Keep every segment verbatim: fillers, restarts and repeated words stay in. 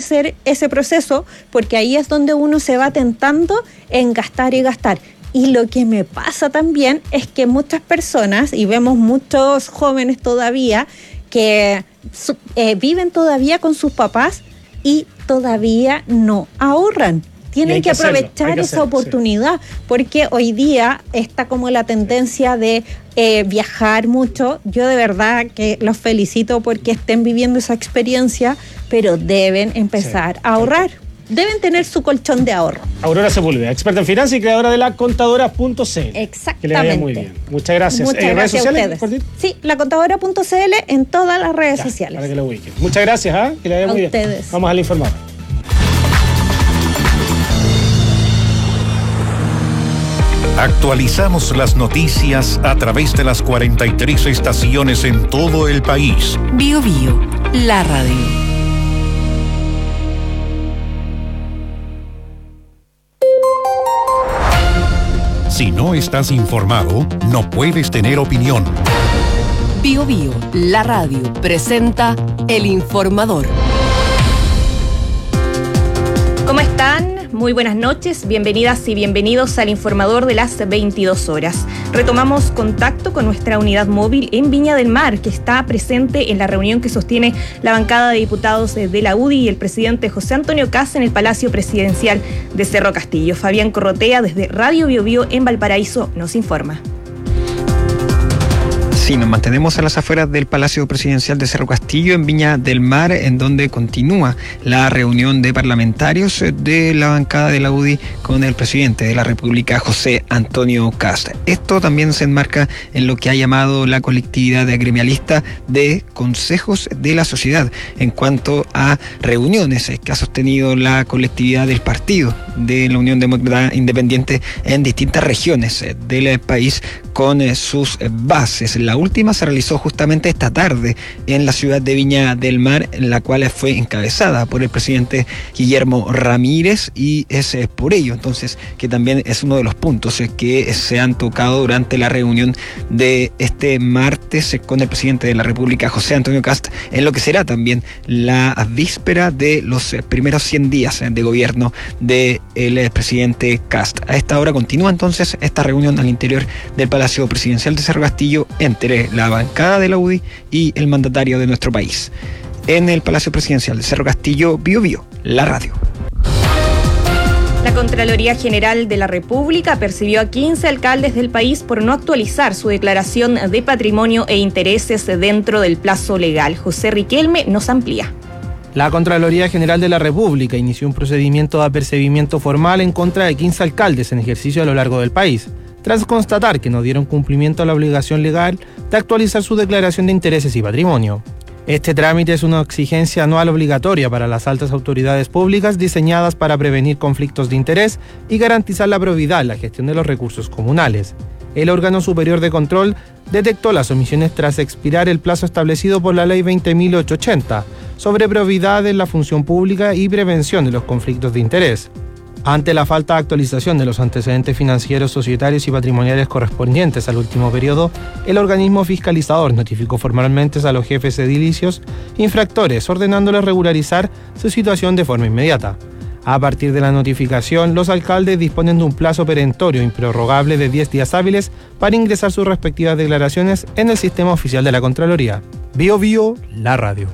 hacer ese proceso, porque ahí es donde uno se va tentando en gastar y gastar. Y lo que me pasa también es que muchas personas, y vemos muchos jóvenes todavía, que eh, viven todavía con sus papás y todavía no ahorran. Tienen que, que aprovechar que esa hacerlo, oportunidad, sí. Porque hoy día está como la tendencia de eh, viajar mucho. Yo de verdad que los felicito porque estén viviendo esa experiencia, pero deben empezar sí. a ahorrar. Deben tener su colchón de ahorro. Aurora Sepúlveda, experta en finanzas y creadora de la contadora punto c l. Exactamente. Que le vaya muy bien. Muchas gracias. Muchas ¿En gracias redes sociales? A ustedes. Sí, la contadora punto c l en todas las redes ya, sociales. Para que lo ubiquen. Muchas gracias, ¿eh? Que le vaya a muy ustedes. bien. Vamos al informador. Actualizamos las noticias a través de las cuarenta y tres estaciones en todo el país. Bio Bio, la radio. Si no estás informado, no puedes tener opinión. Bio Bio, la radio, presenta El Informador. ¿Cómo están? Muy buenas noches, bienvenidas y bienvenidos al Informador de las veintidós horas. Retomamos contacto con nuestra unidad móvil en Viña del Mar, que está presente en la reunión que sostiene la bancada de diputados de la U D I y el presidente José Antonio Kast en el Palacio Presidencial de Cerro Castillo. Fabián Corrotea, desde Radio Bio Bio en Valparaíso, nos informa. Sí, nos mantenemos a las afueras del Palacio Presidencial de Cerro Castillo, en Viña del Mar, en donde continúa la reunión de parlamentarios de la bancada de la U D I con el presidente de la República, José Antonio Kast. Esto también se enmarca en lo que ha llamado la colectividad gremialista de consejos de la sociedad, en cuanto a reuniones que ha sostenido la colectividad del partido de la Unión Demócrata Independiente en distintas regiones del país con sus bases. La última se realizó justamente esta tarde en la ciudad de Viña del Mar, en la cual fue encabezada por el presidente Guillermo Ramírez, y es por ello entonces que también es uno de los puntos que se han tocado durante la reunión de este martes con el presidente de la República, José Antonio Kast, en lo que será también la víspera de los primeros cien días de gobierno del presidente Kast. A esta hora continúa entonces esta reunión al interior del Palacio Presidencial de Cerro Castillo entre la bancada de la U D I y el mandatario de nuestro país. En el Palacio Presidencial de Cerro Castillo, Bio Bio, la radio. La Contraloría General de la República percibió a quince alcaldes del país por no actualizar su declaración de patrimonio e intereses dentro del plazo legal. José Riquelme nos amplía. La Contraloría General de la República inició un procedimiento de apercibimiento formal en contra de quince alcaldes en ejercicio a lo largo del país, tras constatar que no dieron cumplimiento a la obligación legal de actualizar su declaración de intereses y patrimonio. Este trámite es una exigencia anual obligatoria para las altas autoridades públicas diseñadas para prevenir conflictos de interés y garantizar la probidad en la gestión de los recursos comunales. El órgano superior de control detectó las omisiones tras expirar el plazo establecido por la Ley veinte mil ochocientos ochenta sobre probidad en la función pública y prevención de los conflictos de interés. Ante la falta de actualización de los antecedentes financieros, societarios y patrimoniales correspondientes al último periodo, el organismo fiscalizador notificó formalmente a los jefes edilicios infractores, ordenándoles regularizar su situación de forma inmediata. A partir de la notificación, los alcaldes disponen de un plazo perentorio improrrogable de diez días hábiles para ingresar sus respectivas declaraciones en el sistema oficial de la Contraloría. Bio Bio, la radio.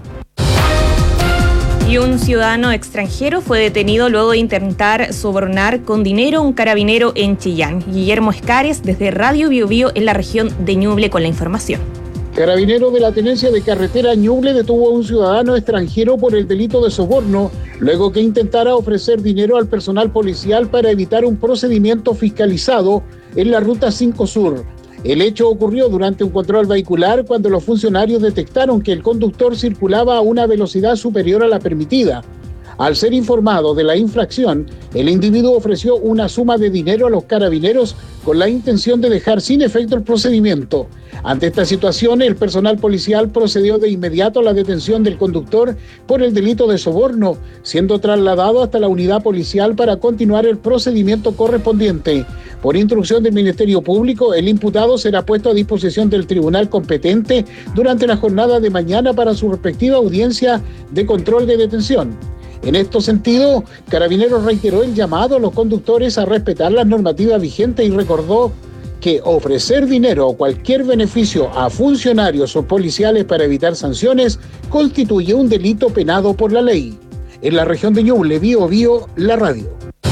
Y un ciudadano extranjero fue detenido luego de intentar sobornar con dinero a un carabinero en Chillán. Guillermo Escares, desde Radio Bio Bio en la región de Ñuble, con la información. Carabinero de la Tenencia de Carretera Ñuble detuvo a un ciudadano extranjero por el delito de soborno, luego que intentara ofrecer dinero al personal policial para evitar un procedimiento fiscalizado en la Ruta cinco Sur. El hecho ocurrió durante un control vehicular cuando los funcionarios detectaron que el conductor circulaba a una velocidad superior a la permitida. Al ser informado de la infracción, el individuo ofreció una suma de dinero a los carabineros con la intención de dejar sin efecto el procedimiento. Ante esta situación, el personal policial procedió de inmediato a la detención del conductor por el delito de soborno, siendo trasladado hasta la unidad policial para continuar el procedimiento correspondiente. Por instrucción del Ministerio Público, el imputado será puesto a disposición del tribunal competente durante la jornada de mañana para su respectiva audiencia de control de detención. En este sentido, Carabineros reiteró el llamado a los conductores a respetar las normativas vigentes y recordó que ofrecer dinero o cualquier beneficio a funcionarios o policiales para evitar sanciones constituye un delito penado por la ley. En la región de Ñuble, Bío Bío, la radio.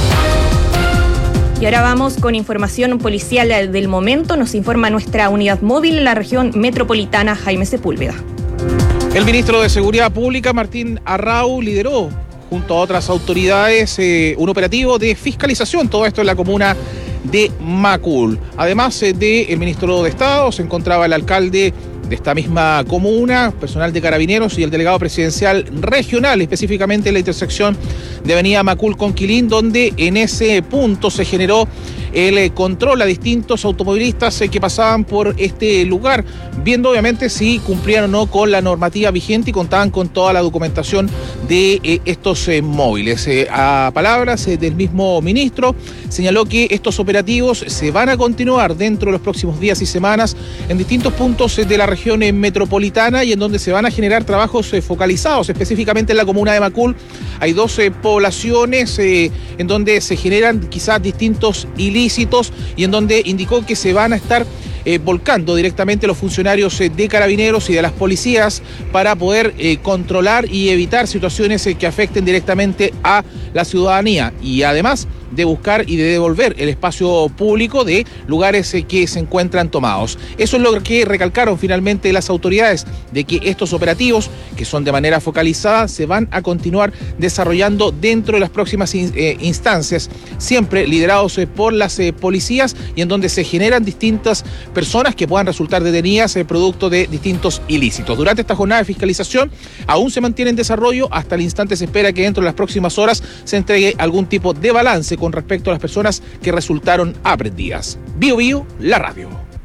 Y ahora vamos con información policial del momento. Nos informa nuestra unidad móvil en la región metropolitana, Jaime Sepúlveda. El ministro de Seguridad Pública, Martín Arrau, lideró junto a otras autoridades eh, un operativo de fiscalización. Todo esto en la comuna de Macul. Además eh, del ministro de Estado, se encontraba el alcalde de esta misma comuna, personal de Carabineros y el delegado presidencial regional, específicamente en la intersección de avenida Macul con Quilín, donde en ese punto se generó el control a distintos automovilistas que pasaban por este lugar, viendo obviamente si cumplían o no con la normativa vigente y contaban con toda la documentación de eh, estos eh, móviles. Eh, a palabras eh, del mismo ministro, señaló que estos operativos se van a continuar dentro de los próximos días y semanas en distintos puntos eh, de la región eh, metropolitana y en donde se van a generar trabajos eh, focalizados, específicamente en la comuna de Macul. Hay dos eh, poblaciones eh, en donde se generan quizás distintos ilícitos y en donde indicó que se van a estar eh, volcando directamente los funcionarios eh, de Carabineros y de las policías para poder eh, controlar y evitar situaciones eh, que afecten directamente a la ciudadanía y además de buscar y de devolver el espacio público de lugares eh, que se encuentran tomados. Eso es lo que recalcaron finalmente las autoridades, de que estos operativos, que son de manera focalizada, se van a continuar desarrollando dentro de las próximas in, eh, instancias, siempre liderados eh, por las eh, policías y en donde se generan distintas personas que puedan resultar detenidas eh, producto de distintos ilícitos. Durante esta jornada de fiscalización aún se mantiene en desarrollo. Hasta el instante se espera que dentro de las próximas horas se entregue algún tipo de balance con respecto a las personas que resultaron aprendidas. Bío Bío, la radio.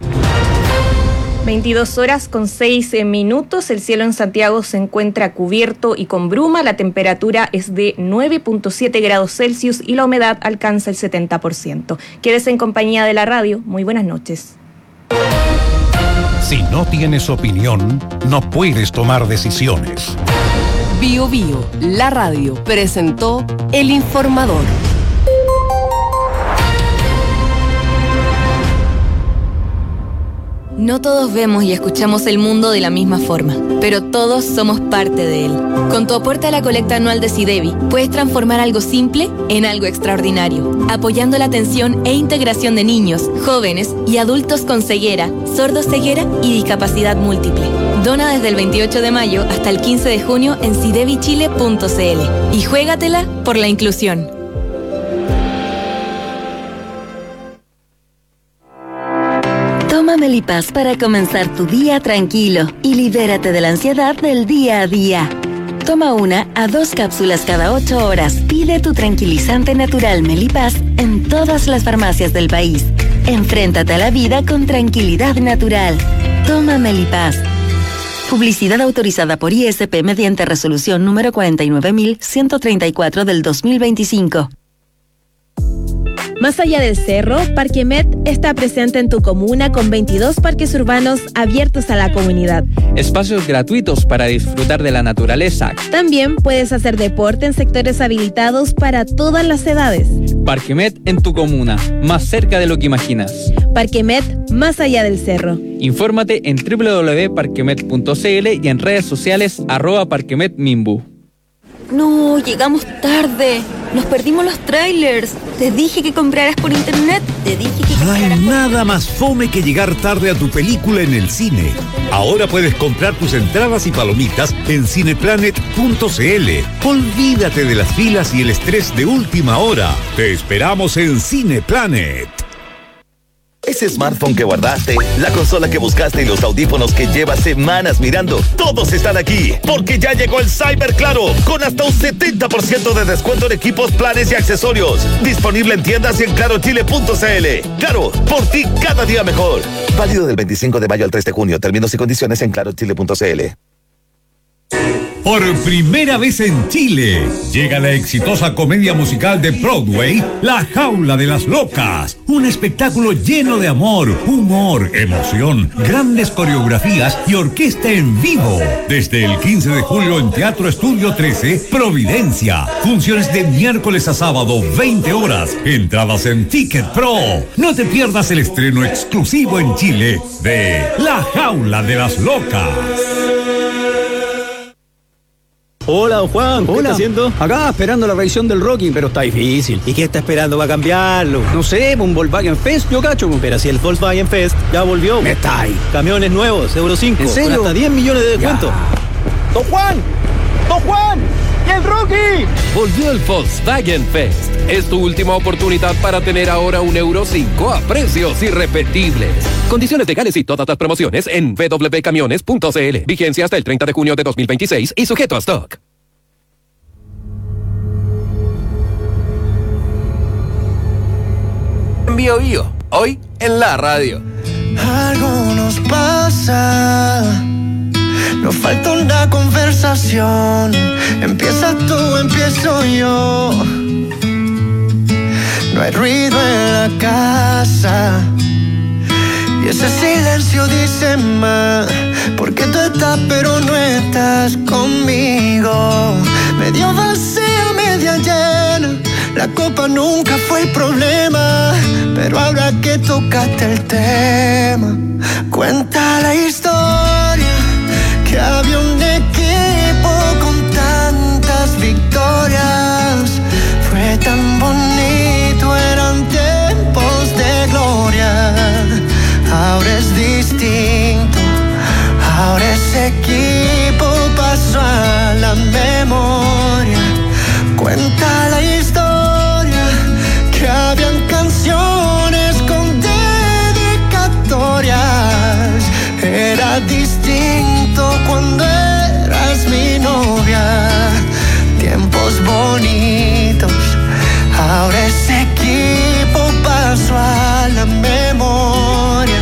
veintidós horas con seis minutos. El cielo en Santiago se encuentra cubierto y con bruma. La temperatura es de nueve punto siete grados Celsius y la humedad alcanza el setenta por ciento. Quédese en compañía de la radio. Muy buenas noches. Si no tienes opinión, no puedes tomar decisiones. Bío Bío, la radio, presentó El Informador. No todos vemos y escuchamos el mundo de la misma forma, pero todos somos parte de él. Con tu aporte a la colecta anual de SIDEBI, puedes transformar algo simple en algo extraordinario, apoyando la atención e integración de niños, jóvenes y adultos con ceguera, sordoceguera y discapacidad múltiple. Dona desde el veintiocho de mayo hasta el quince de junio en sidebi chile punto c l y juégatela por la inclusión. Toma Melipaz para comenzar tu día tranquilo y libérate de la ansiedad del día a día. Toma una a dos cápsulas cada ocho horas. Pide tu tranquilizante natural Melipaz en todas las farmacias del país. Enfréntate a la vida con tranquilidad natural. Toma Melipaz. Publicidad autorizada por I S P mediante resolución número cuarenta y nueve mil ciento treinta y cuatro del dos mil veinticinco. Más allá del cerro, Parquemet está presente en tu comuna con veintidós parques urbanos abiertos a la comunidad. Espacios gratuitos para disfrutar de la naturaleza. También puedes hacer deporte en sectores habilitados para todas las edades. Parquemet en tu comuna, más cerca de lo que imaginas. Parquemet, más allá del cerro. Infórmate en doble u doble u doble u punto parquemet punto c l y en redes sociales arroba parquemetmimbu. No, llegamos tarde. Nos perdimos los trailers. Te dije que compraras por internet. Te dije que No hay nada más fome que llegar tarde a tu película en el cine. Ahora puedes comprar tus entradas y palomitas en cineplanet punto c l. Olvídate de las filas y el estrés de última hora. Te esperamos en Cineplanet. Ese smartphone que guardaste, la consola que buscaste y los audífonos que llevas semanas mirando, todos están aquí, porque ya llegó el Cyber Claro, con hasta un setenta por ciento de descuento en equipos, planes y accesorios. Disponible en tiendas y en claro chile punto c l. Claro, por ti cada día mejor. Válido del veinticinco de mayo al tres de junio. Términos y condiciones en claro chile punto c l. Por primera vez en Chile, llega la exitosa comedia musical de Broadway, La Jaula de las Locas. Un espectáculo lleno de amor, humor, emoción, grandes coreografías y orquesta en vivo. Desde el quince de julio en Teatro Estudio trece, Providencia. Funciones de miércoles a sábado, veinte horas. Entradas en Ticket Pro. No te pierdas el estreno exclusivo en Chile de La Jaula de las Locas. Hola, don Juan, ¿qué Hola. está haciendo? Acá esperando la revisión del Rocking, pero está difícil. ¿Y qué está esperando para cambiarlo? No sé, un Volkswagen Fest, yo cacho. Pero si el Volkswagen Fest ya volvió. Me está ahí. Camiones nuevos, Euro cinco. ¿En serio? Con hasta diez millones de descuento. ¡Don Juan! ¡Don Juan! ¡Y el Rocky! Volvió el Volkswagen Fest. Es tu última oportunidad para tener ahora un Euro cinco a precios irrepetibles. Condiciones legales y todas las promociones en w w w punto camiones punto c l. Vigencia hasta el treinta de junio de dos mil veintiséis y sujeto a stock. Bio Bio, hoy en la radio. Algo nos pasa, nos falta una conversación. Empieza tú, empiezo yo. No hay ruido en la casa y ese silencio dice más. Porque tú estás pero no estás conmigo. Medio vacía, media llena. La copa nunca fue el problema, pero ahora que tocaste el tema, cuenta la historia que había un equipo con tantas victorias. Fue tan bonito, eran tiempos de gloria. Ahora es distinto, ahora ese equipo pasó a la memoria. Cuenta la historia que habían canciones con dedicatorias. Era distinto cuando eras mi novia. Tiempos bonitos, ahora ese equipo pasó a la memoria.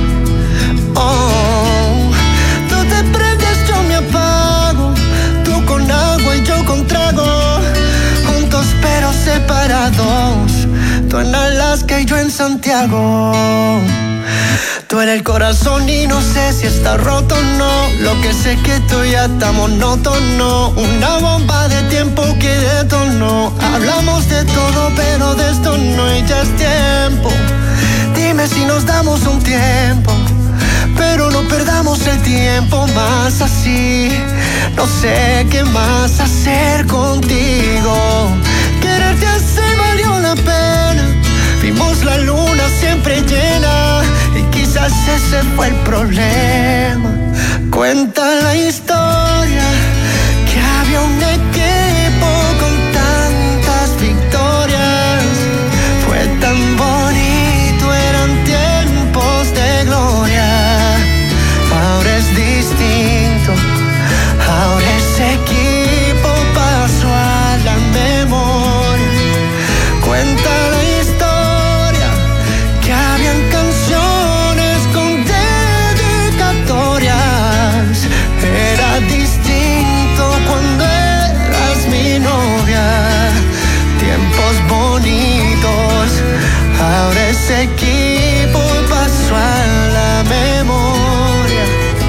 Oh, tú te prendes, yo me apago. Tú con agua y yo con trago. Juntos pero separados. Tú en Alaska y yo en Santiago. Tú en el corazón y no sé si está roto o no. Lo que sé que tú ya está monótono. Una bomba de tiempo que detonó. Hablamos de todo pero de esto no, y ya es tiempo. Dime si nos damos un tiempo, pero no perdamos el tiempo más así. No sé qué más hacer contigo. Quererte así valió la pena. Vimos la luna siempre llena y quizás ese fue el problema. Cuenta la historia que había un equipo con tantas victorias. Fue tan bonito, eran tiempos de gloria. Ahora es distinto, ahora ese equipo pasó a la memoria. Cuenta la historia que habían canciones con dedicatorias. Era distinto cuando eras mi novia. Tiempos bonitos, ahora ese equipo pasó a la memoria.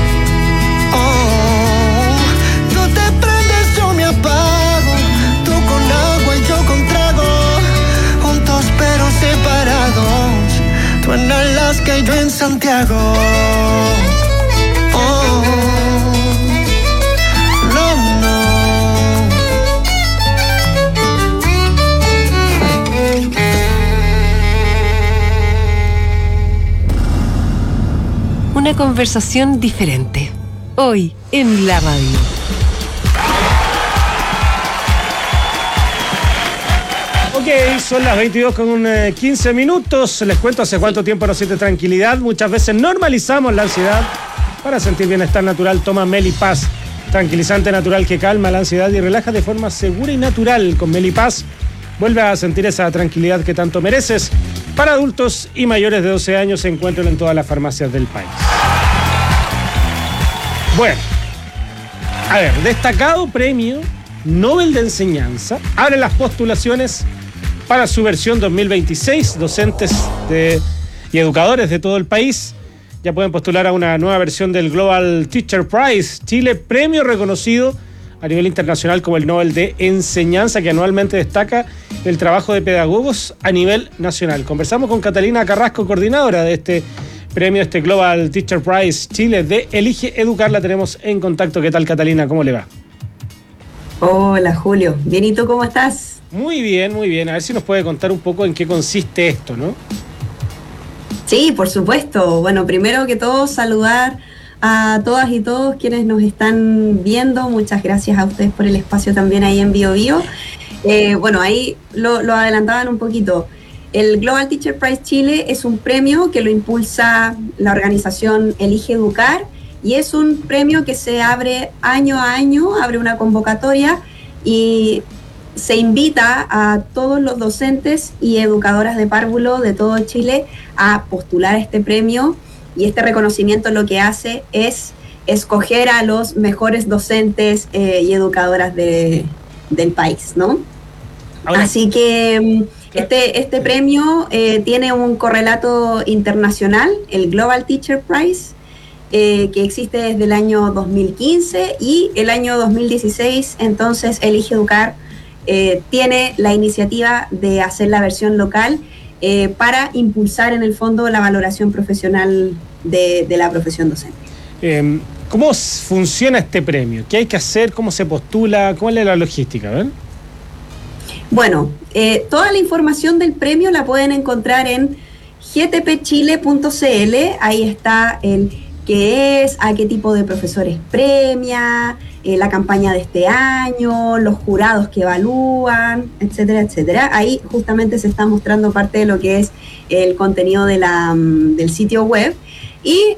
Oh, tú te prendes, yo me apago. Tú con agua y yo con trago. Juntos pero separados. Tú en Alaska y yo en Santiago. Oh, no, no. Una conversación diferente. Hoy en la radio. Ok, son las veintidós con quince minutos. Les cuento hace cuánto tiempo no siente tranquilidad. Muchas veces normalizamos la ansiedad. Para sentir bienestar natural, toma Melipaz. Tranquilizante natural que calma la ansiedad y relaja de forma segura y natural. Con Melipaz vuelve a sentir esa tranquilidad que tanto mereces. Para adultos y mayores de doce años se encuentran en todas las farmacias del país. Bueno, A ver, destacado premio Nobel de Enseñanza abre las postulaciones para su versión dos mil veintiséis. Docentes de, y educadores de todo el país ya pueden postular a una nueva versión del Global Teacher Prize Chile, premio reconocido a nivel internacional como el Nobel de Enseñanza, que anualmente destaca el trabajo de pedagogos a nivel nacional. Conversamos con Catalina Carrasco, coordinadora de este premio, este Global Teacher Prize Chile de Elige Educar. La tenemos en contacto. ¿Qué tal, Catalina? ¿Cómo le va? Hola, Julio. Bien, ¿y tú cómo estás? Muy bien, muy bien. A ver si nos puede contar un poco en qué consiste esto, ¿no? Sí, por supuesto. Bueno, primero que todo, saludar a todas y todos quienes nos están viendo. Muchas gracias a ustedes por el espacio también ahí en Bio Bio. Eh, bueno, ahí lo, lo adelantaban un poquito. El Global Teacher Prize Chile es un premio que lo impulsa la organización Elige Educar y es un premio que se abre año a año, abre una convocatoria y se invita a todos los docentes y educadoras de párvulo de todo Chile a postular a este premio, y este reconocimiento lo que hace es escoger a los mejores docentes eh, y educadoras de, del país, ¿no? Ahora, así que este, este premio eh, tiene un correlato internacional, el Global Teacher Prize, eh, que existe desde el año dos mil quince, y el año dos mil dieciséis, entonces, Elige Educar eh, tiene la iniciativa de hacer la versión local eh, para impulsar en el fondo la valoración profesional de, de la profesión docente. Eh, ¿Cómo funciona este premio? ¿Qué hay que hacer? ¿Cómo se postula? ¿Cuál es la logística? ¿Ven? Bueno, eh, toda la información del premio la pueden encontrar en g t p chile punto c l. Ahí está el qué es, a qué tipo de profesores premia, eh, la campaña de este año, los jurados que evalúan, etcétera, etcétera. Ahí justamente se está mostrando parte de lo que es el contenido de la, del sitio web. Y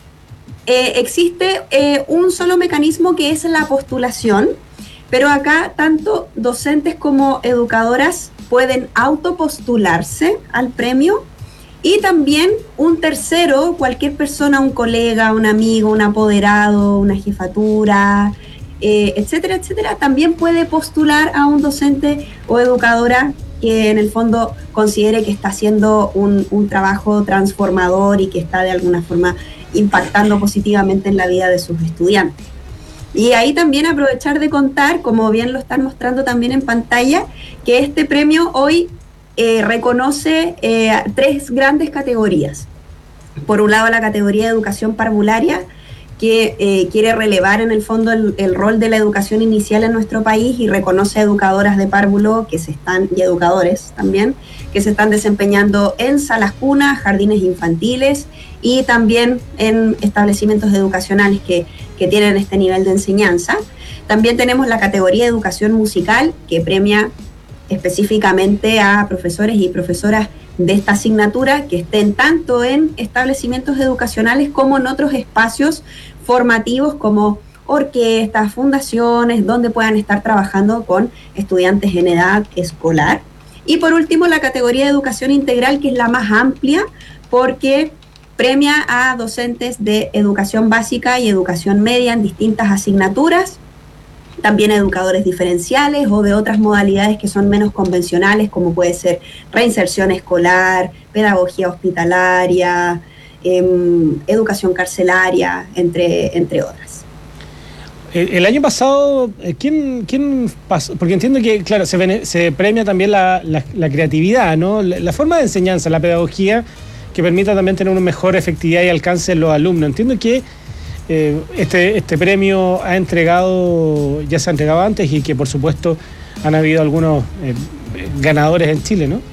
eh, existe eh, un solo mecanismo, que es la postulación, pero acá tanto docentes como educadoras pueden autopostularse al premio, y también un tercero, cualquier persona, un colega, un amigo, un apoderado, una jefatura, eh, etcétera, etcétera, también puede postular a un docente o educadora que en el fondo considere que está haciendo un, un trabajo transformador y que está de alguna forma impactando positivamente en la vida de sus estudiantes. Y ahí también aprovechar de contar, como bien lo están mostrando también en pantalla, que este premio hoy eh, reconoce eh, tres grandes categorías. Por un lado, la categoría de educación parvularia, que eh, quiere relevar en el fondo el, el rol de la educación inicial en nuestro país y reconoce educadoras de párvulo que se están, y educadores también, que se están desempeñando en salas cunas, jardines infantiles y también en establecimientos educacionales que, que tienen este nivel de enseñanza. También tenemos la categoría de educación musical, que premia específicamente a profesores y profesoras de esta asignatura que estén tanto en establecimientos educacionales como en otros espacios formativos como orquestas, fundaciones, donde puedan estar trabajando con estudiantes en edad escolar. Y por último, la categoría de educación integral, que es la más amplia porque premia a docentes de educación básica y educación media en distintas asignaturas, también educadores diferenciales o de otras modalidades que son menos convencionales, como puede ser reinserción escolar, pedagogía hospitalaria, eh, educación carcelaria, entre, entre otras. El, el año pasado, ¿quién, quién pasó? Porque entiendo que, claro, se, se premia también la, la, la creatividad, ¿no? La, la forma de enseñanza, la pedagogía, que permita también tener una mejor efectividad y alcance en los alumnos. Entiendo que Eh, este, este premio ha entregado, ya se ha entregado antes, y que por supuesto han habido algunos eh, ganadores en Chile, ¿no?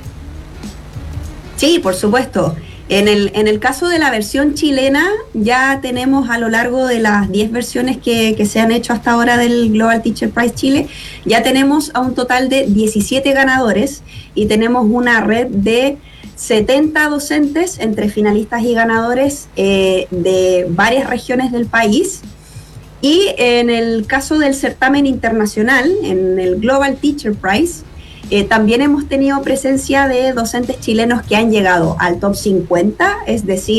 Sí, por supuesto. En el, en el caso de la versión chilena, ya tenemos a lo largo de las diez versiones que, que se han hecho hasta ahora del Global Teacher Prize Chile, ya tenemos a un total de diecisiete ganadores y tenemos una red de setenta docentes entre finalistas y ganadores eh, de varias regiones del país. Y en el caso del certamen internacional, en el Global Teacher Prize, eh, también hemos tenido presencia de docentes chilenos que han llegado al top cincuenta, es decir,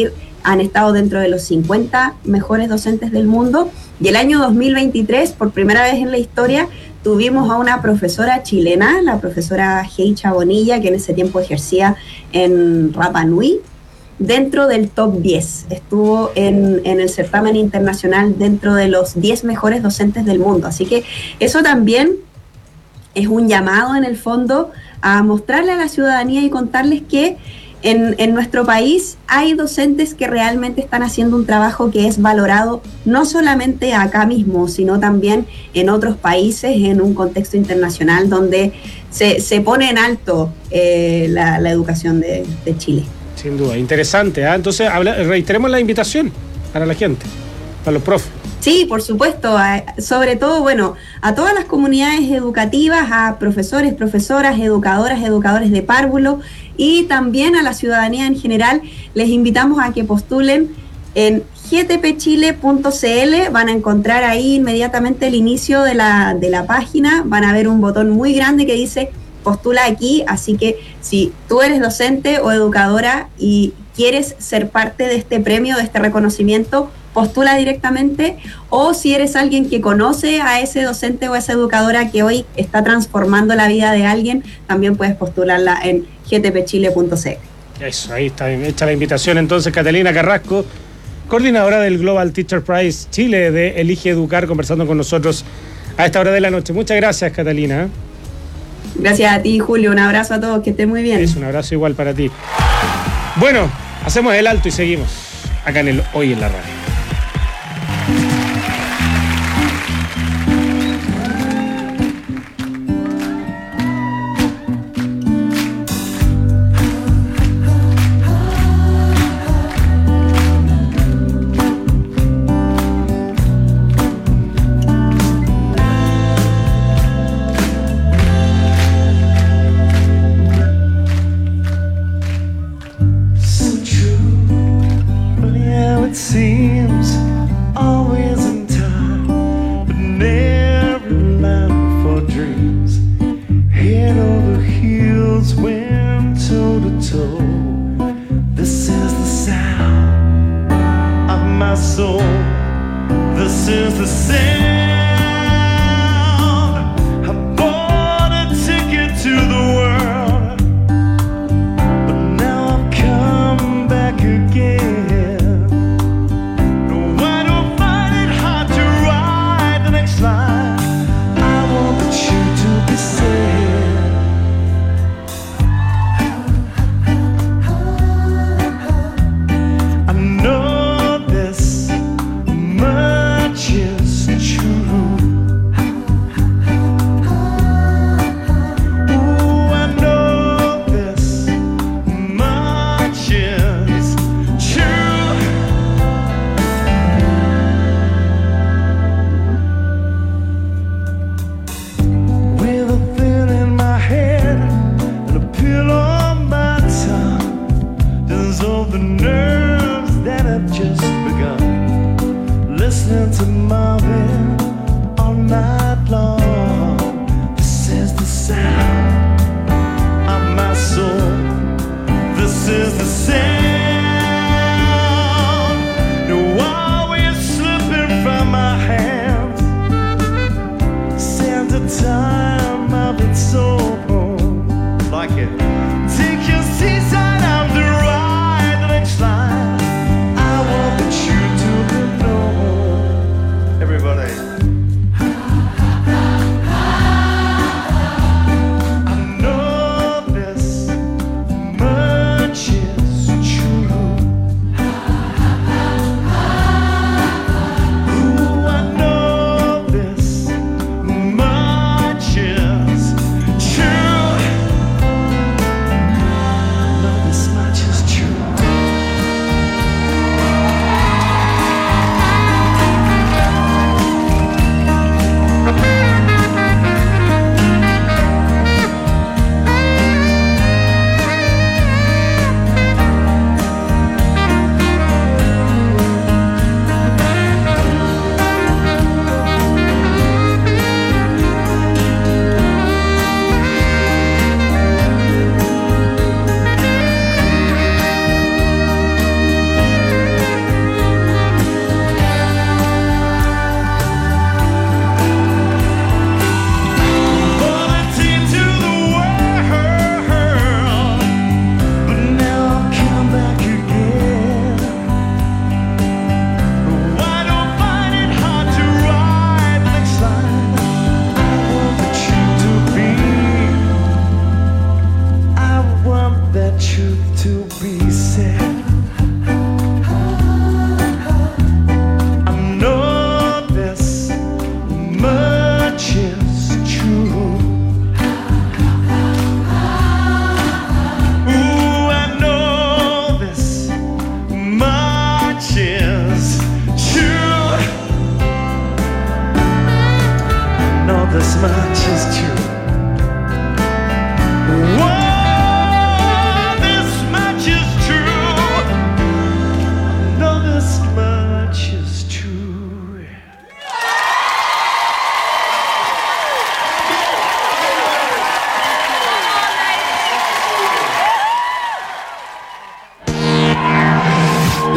han estado dentro de los cincuenta mejores docentes del mundo. Y el año dos mil veintitrés, por primera vez en la historia, tuvimos a una profesora chilena, la profesora Heicha Bonilla, que en ese tiempo ejercía en Rapa Nui, dentro del top diez. Estuvo en, en el certamen internacional dentro de los diez mejores docentes del mundo. Así que eso también es un llamado, en el fondo, a mostrarle a la ciudadanía y contarles que En, en nuestro país hay docentes que realmente están haciendo un trabajo que es valorado no solamente acá mismo, sino también en otros países, en un contexto internacional donde se, se pone en alto eh, la, la educación de, de Chile. Sin duda, interesante. ¿eh? Entonces, habla, reiteremos la invitación para la gente, para los profes. Sí, por supuesto, a, sobre todo, bueno, a todas las comunidades educativas, a profesores, profesoras, educadoras, educadores de párvulo y también a la ciudadanía en general, les invitamos a que postulen en g t p chile punto c l. Van a encontrar ahí inmediatamente el inicio de la, de la página, van a ver un botón muy grande que dice postula aquí, así que si tú eres docente o educadora y quieres ser parte de este premio, de este reconocimiento, postula directamente, o si eres alguien que conoce a ese docente o a esa educadora que hoy está transformando la vida de alguien, también puedes postularla en g t p chile punto c l. Eso, ahí está hecha la invitación entonces. Catalina Carrasco, coordinadora del Global Teacher Prize Chile de Elige Educar, conversando con nosotros a esta hora de la noche. Muchas gracias, Catalina. Gracias a ti, Julio, un abrazo a todos, que estén muy bien. Es un abrazo igual para ti. Bueno, hacemos el alto y seguimos acá en el Hoy en la Radio.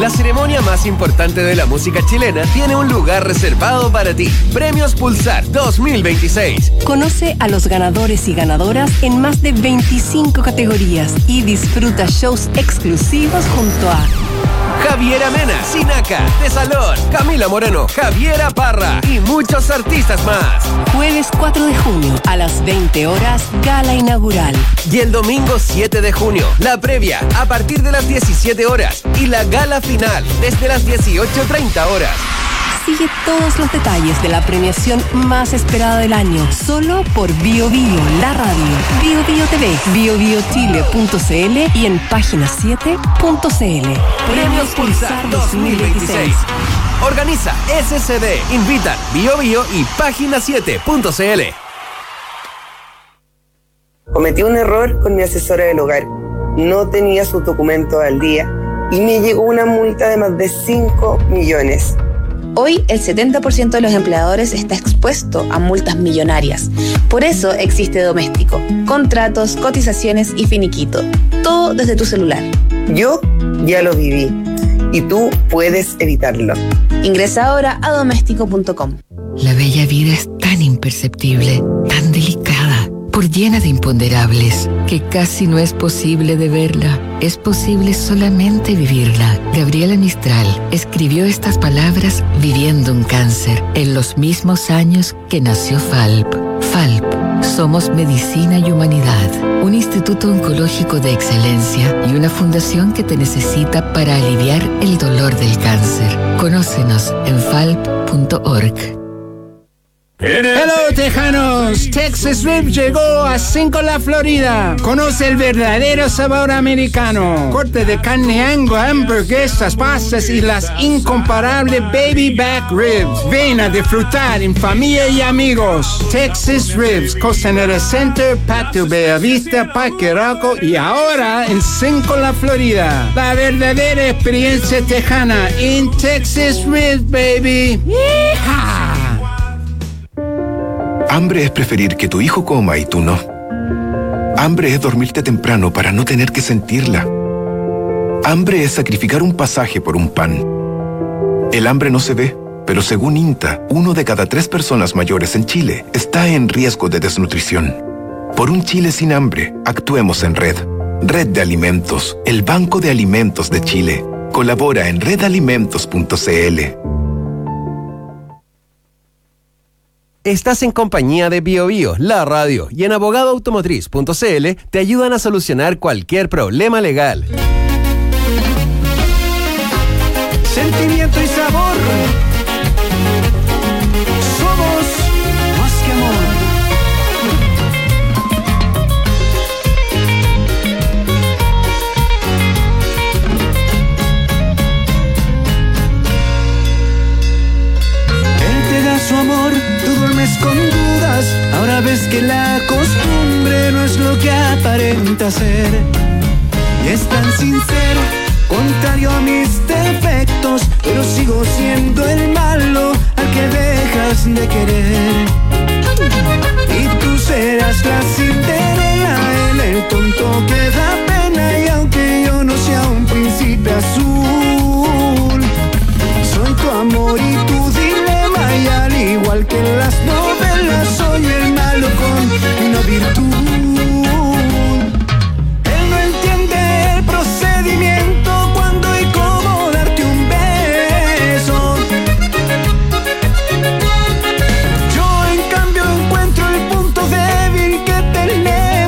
La ceremonia más importante de la música chilena tiene un lugar reservado para ti. Premios Pulsar dos mil veintiséis. Conoce a los ganadores y ganadoras en más de veinticinco categorías y disfruta shows exclusivos junto a Javiera Mena, Sinaca, De Salón, Camila Moreno, Javiera Parra y muchos artistas más. Jueves cuatro de junio a las veinte horas, gala inaugural. Y el domingo siete de junio, la previa a partir de las diecisiete horas y la gala final desde las dieciocho treinta horas. Sigue todos los detalles de la premiación más esperada del año, solo por Bio Bio, la radio, Bio Bio T V, bio bio chile punto c l y en página siete punto c l. Premios Pulsar dos mil veintiséis. Organiza S C D, invitan Bio Bio y página siete punto c l. Cometí un error con mi asesora del hogar. No tenía sus documentos al día y me llegó una multa de más de cinco millones. Hoy el setenta por ciento de los empleadores está expuesto a multas millonarias. Por eso existe Doméstico. Contratos, cotizaciones y finiquito. Todo desde tu celular. Yo ya lo viví y tú puedes evitarlo. Ingresa ahora a doméstico punto com. La bella vida es tan imperceptible, tan delicada, por llena de imponderables, que casi no es posible de verla. Es posible solamente vivirla. Gabriela Mistral escribió estas palabras viviendo un cáncer en los mismos años que nació Falp. Falp, somos medicina y humanidad, un instituto oncológico de excelencia y una fundación que te necesita para aliviar el dolor del cáncer. Conócenos en falp punto org. Hello, tejanos. Texas Rib llegó a Cinco La Florida. Conoce el verdadero sabor americano. Corte de carne Angus, hamburguesas, pastas y las incomparables baby back ribs. Ven a disfrutar en familia y amigos. Texas Ribs, Costanera Center, Patio Bellavista, Parque Arauco y ahora en Cinco La Florida. La verdadera experiencia tejana en Texas Ribs, baby. ¡Yeehaw! Hambre es preferir que tu hijo coma y tú no. Hambre es dormirte temprano para no tener que sentirla. Hambre es sacrificar un pasaje por un pan. El hambre no se ve, pero según INTA, uno de cada tres personas mayores en Chile está en riesgo de desnutrición. Por un Chile sin hambre, actuemos en red. Red de Alimentos, el Banco de Alimentos de Chile. Colabora en red alimentos punto c l. Estás en compañía de Bio Bio, la radio, y en abogado automotriz punto c l te ayudan a solucionar cualquier problema legal. Sentimiento y sabor. Somos más que amor. Él te da su amor, tú duermes con dudas. Ahora ves que la costumbre no es lo que aparenta ser. Y es tan sincero, contrario a mis defectos, pero sigo siendo el malo al que dejas de querer. Y tú serás la Cinderela, él el tonto que da pena. Y aunque yo no sea un príncipe azul, soy tu amor y tu dilema. Y al igual que en las novelas, soy el malo con una virtud. Él no entiende el procedimiento, cuándo y cómo darte un beso. Yo en cambio encuentro el punto débil que tenemos.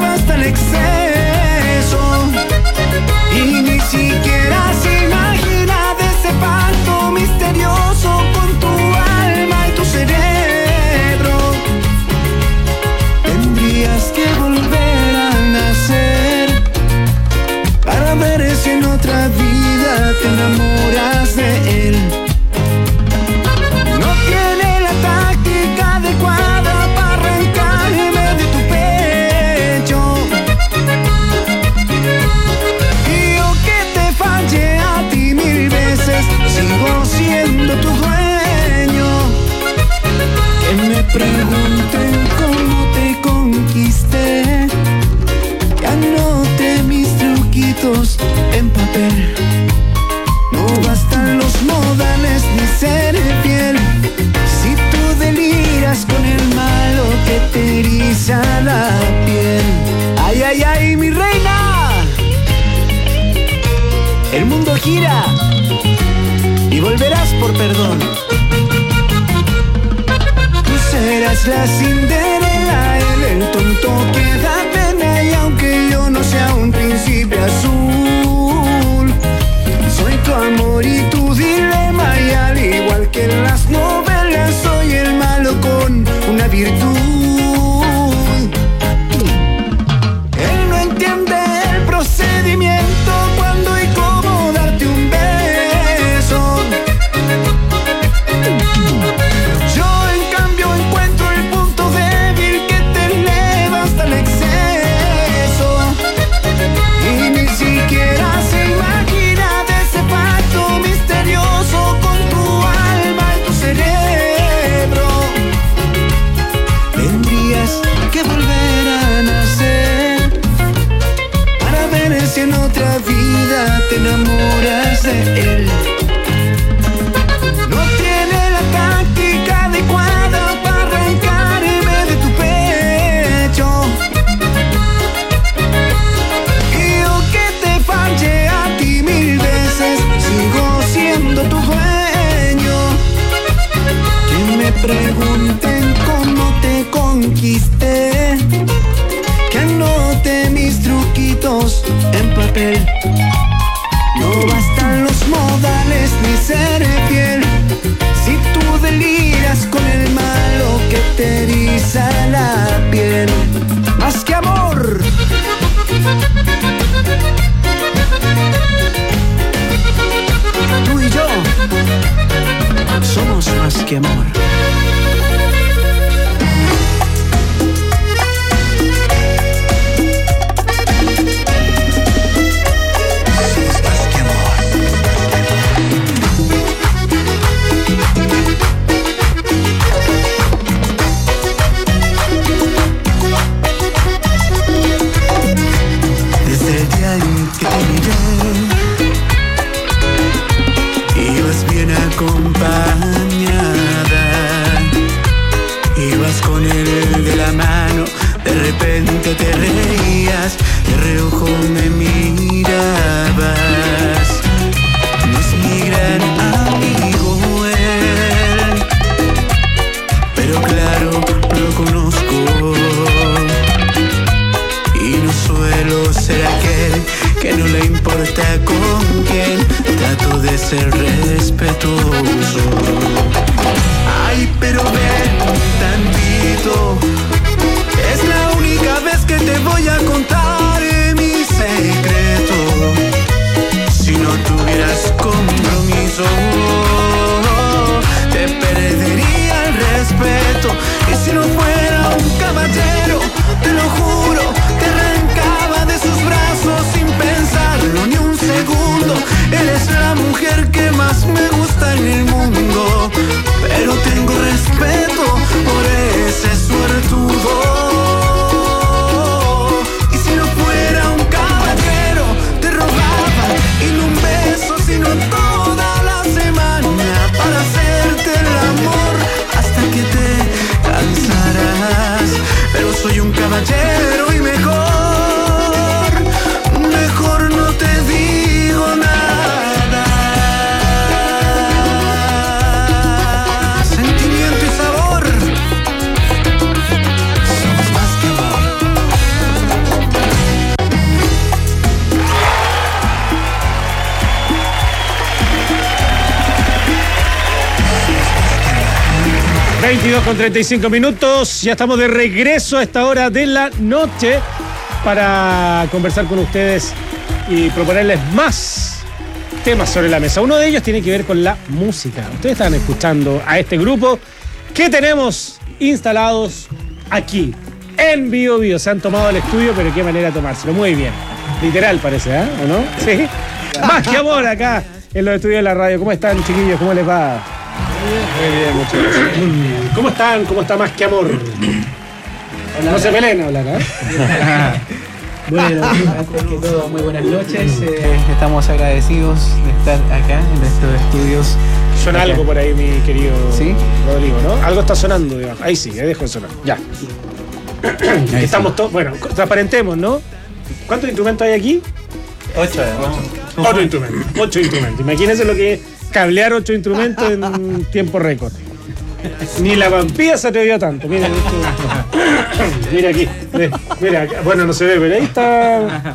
ay, ay, mi reina. El mundo gira y volverás por perdón. Tú serás la Cinderela, él el tonto que da pena. Y aunque yo no sea un príncipe azul, soy tu amor y tu dilema. Y al igual que en las novelas, soy el malo con una virtud. Él no entiende el procedimiento, cuándo y cómo darte un beso. Yo en cambio encuentro el punto débil que te eleva hasta el exceso. Y ni siquiera se imagina de ese pacto misterioso con tu alma y tu cerebro. Tendrías que volver a nacer para ver si en otra vida te enamoras de él. No tiene la táctica adecuada para arrancarme de tu pecho. Y yo que te fallé a ti mil veces, sigo siendo tu dueño. Que me pregunten cómo te conquisté, que anote mis truquitos en papel. No bastan los modales ni ser fiel, si tú deliras con el malo que te eriza la piel. Más que amor. Tú y yo somos más que amor. Acompañada, ibas con él de la mano, de repente te reías, de reojo me mirabas. No es mi gran amigo él, pero claro, lo conozco. Y no suelo ser aquel que no le importa con quién, trato de ser respetuoso. Ay, pero ven tantito, es la única vez que te voy a contar mi secreto. Si no tuvieras compromiso, te perdería el respeto. Y si no fuera un caballero, te lo juro, te arrancaba de sus brazos sin pensarlo ni un segundo. Eres la mujer que más me gusta en el mundo, pero tengo respeto por ese suertudo. Y si no fuera un caballero, te robaba y no un beso, sino toda la semana para hacerte el amor hasta que te cansarás. Pero soy un caballero y mejor, mejor no te digo nada. Sentimiento y sabor, somos más que amor. veintidós con treinta y cinco minutos, ya estamos de regreso a esta hora de la noche para conversar con ustedes y proponerles más temas sobre la mesa. Uno de ellos tiene que ver con la música. Ustedes están escuchando a este grupo que tenemos instalados aquí en Bio Bio. Se han tomado el estudio, pero qué manera de tomárselo. Muy bien. Literal parece, ¿eh? ¿O no? Sí. Más que amor acá en los estudios de la radio. ¿Cómo están, chiquillos? ¿Cómo les va? Muy bien, muchas gracias. ¿Cómo están? ¿Cómo está Más que Amor? Hola. No se peleen a hablar, ¿eh? Bueno, antes que todo, muy buenas noches. Eh, estamos agradecidos de estar acá en estos estudios. Suena acá. Algo por ahí, mi querido ¿Sí? Rodrigo, ¿no? Algo está sonando debajo. Ahí sí, ahí dejo de sonar. Ya. Ahí Estamos sí. todos. Bueno, transparentemos, ¿no? ¿Cuántos instrumentos hay aquí? Ocho. Ocho, ocho instrumentos. Ocho instrumentos. Imagínense lo que es cablear ocho instrumentos en tiempo récord. Ni la vampía se atrevió tanto. Mira, mira aquí. Mira, bueno, no se ve, pero ahí está.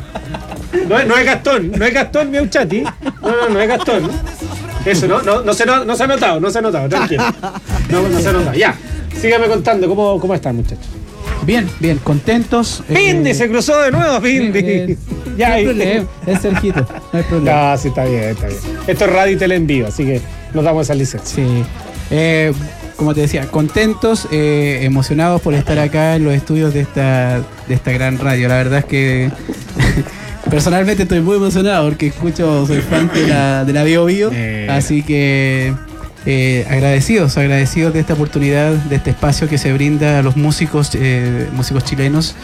No es, no es Gastón, no es Gastón Meuchati. No, no, no es Gastón. Eso, no, no, no, se, no, no se ha notado, no se ha notado, tranquilo. No, no se ha notado. Ya, sígame contando, ¿cómo, cómo están, muchachos? Bien, bien, contentos. Pindi, eh, se cruzó de nuevo, Pindi. eh, Ya, no hay ahí. problema, es Sergito, no hay problema. No, sí, está bien, está bien. Esto es radio y tele en vivo, así que nos damos esa licencia. Sí. Eh, como te decía, contentos, eh, emocionados por estar acá en los estudios de esta, de esta gran radio. La verdad es que personalmente estoy muy emocionado porque escucho, soy fan de la, de la Bio Bio, eh. así que eh, agradecidos, agradecidos de esta oportunidad, de este espacio que se brinda a los músicos, eh, músicos chilenos,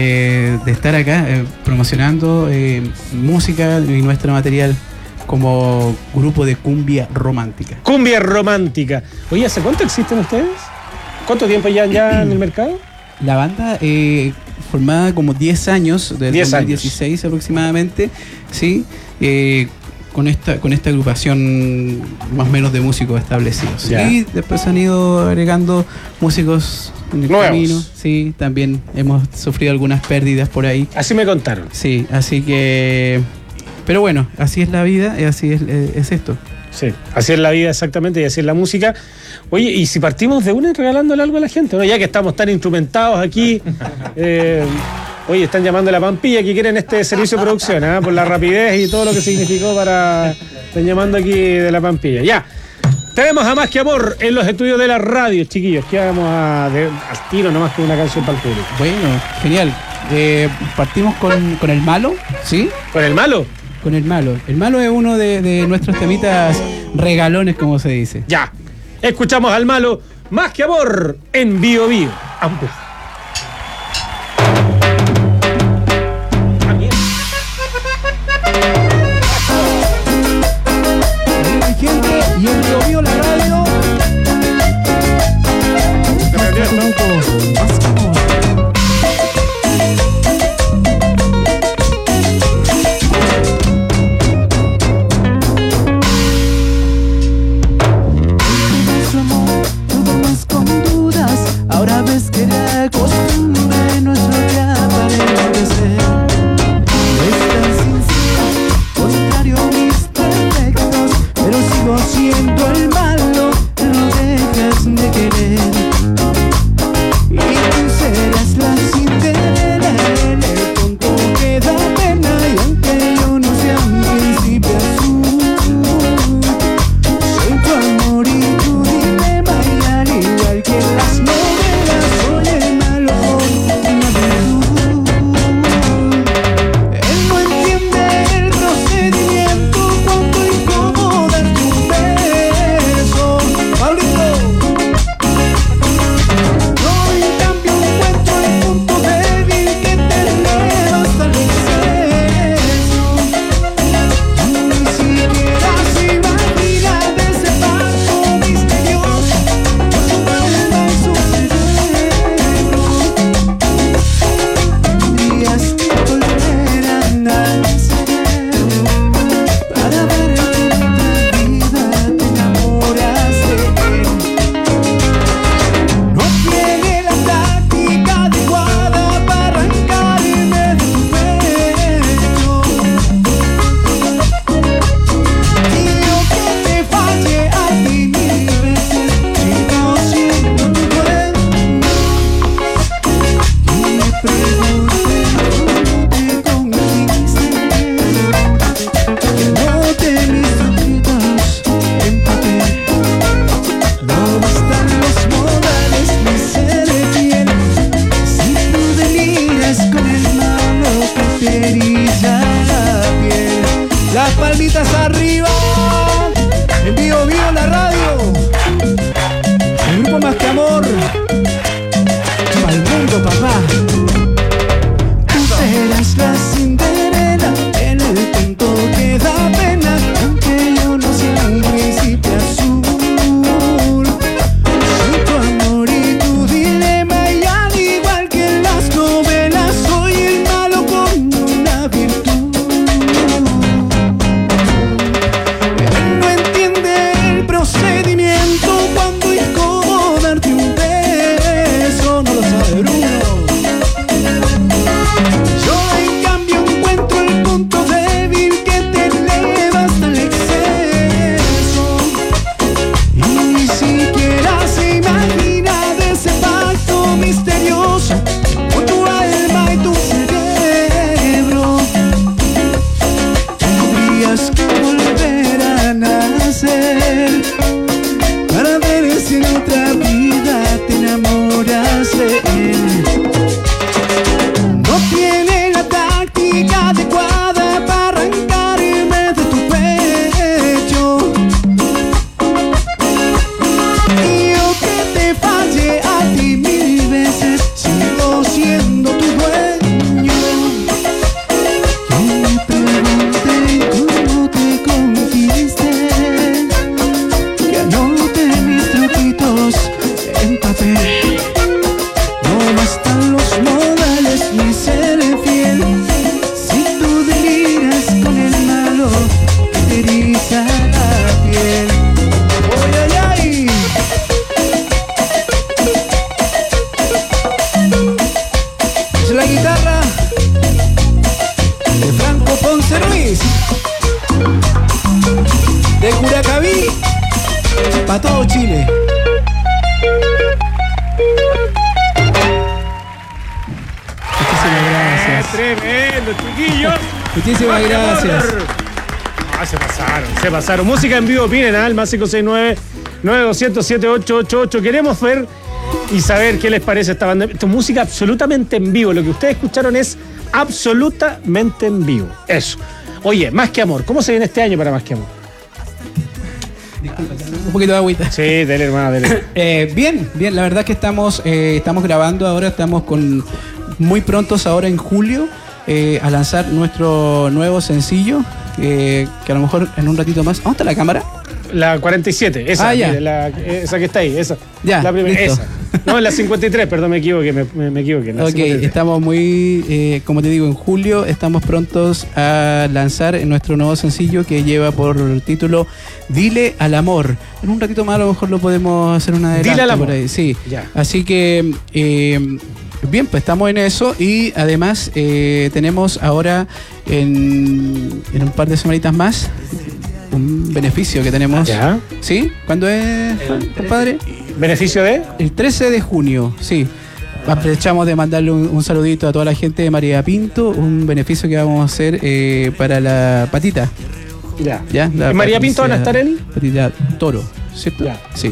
eh, de estar acá eh, promocionando eh, música y nuestro material como grupo de cumbia romántica. Cumbia romántica. Oye, ¿hace cuánto existen ustedes? ¿Cuánto tiempo ya, ya en el mercado? La banda eh, formada como diez años, del dos mil dieciséis aproximadamente, sí, eh, con esta con esta agrupación más o menos de músicos establecidos. Ya. Y después han ido agregando músicos en el Nuevos. camino. Sí, también hemos sufrido algunas pérdidas por ahí. Así me contaron. Sí, así que... Pero bueno, así es la vida y así es, es esto. Sí, así es la vida exactamente y así es la música. Oye, y si partimos de una regalándole algo a la gente, ¿no? Ya que estamos tan instrumentados aquí, eh, oye, están llamando a la Pampilla que quieren este servicio de producción, ¿eh? Por la rapidez y todo lo que significó para... Están llamando aquí de la Pampilla. Ya, tenemos a Más que Amor en los estudios de la radio, chiquillos, que vamos a de, al tiro nomás con una canción para el público. Bueno, genial. Eh, partimos con, con El Malo, ¿sí? ¿Con El Malo? Con El Malo. El Malo es uno de, de nuestros temitas regalones, como se dice. Ya. Escuchamos al Malo, Más que Amor, en Bio Bio. Ambos. Hay gente y en Bio Bio la radio. Nuestro grupo, Más que Amor. Ahora ves que era José Luis. De Curacaví para todo Chile. Muchísimas gracias. Tremendo, chiquillos. Muchísimas gracias. Ah, se pasaron, se pasaron. Música en vivo, opinen al más cinco seis nueve, nueve dos cero cero, siete ocho ocho ocho. Queremos ver y saber qué les parece esta banda. Esto es música absolutamente en vivo. Lo que ustedes escucharon es absolutamente en vivo. Eso. Oye, Más que Amor. ¿Cómo se viene este año para Más que Amor? Un poquito de agüita. Sí, dele, hermano, dele. Eh, bien, bien. La verdad que estamos, eh, estamos grabando ahora. Estamos con muy prontos ahora en julio eh, a lanzar nuestro nuevo sencillo. Eh, que a lo mejor en un ratito más. ¿Dónde está la cámara? La cuarenta y siete, esa, ah, ya. mire, la, esa que está ahí, esa. Ya, la primera, listo. esa. No, en la cincuenta y tres, perdón, me equivoqué, me, me, me equivoqué. Ok, estamos muy, eh, como te digo, en julio estamos prontos a lanzar nuestro nuevo sencillo que lleva por título Dile al Amor. En un ratito más a lo mejor lo podemos hacer una adelante. Dile al Amor. Por ahí. Sí, ya. Así que... Eh, bien, pues estamos en eso y además eh, tenemos ahora en, en un par de semanitas más un beneficio que tenemos. ¿Ya? ¿Sí? ¿Cuándo es, compadre? ¿Beneficio de? El trece de junio, sí. Aprovechamos de mandarle un, un saludito a toda la gente de María Pinto, un beneficio que vamos a hacer eh, para la patita. Ya. ¿Ya? La ¿En María Pinto van a estar en? Patita Toro, ¿cierto? Ya. Sí.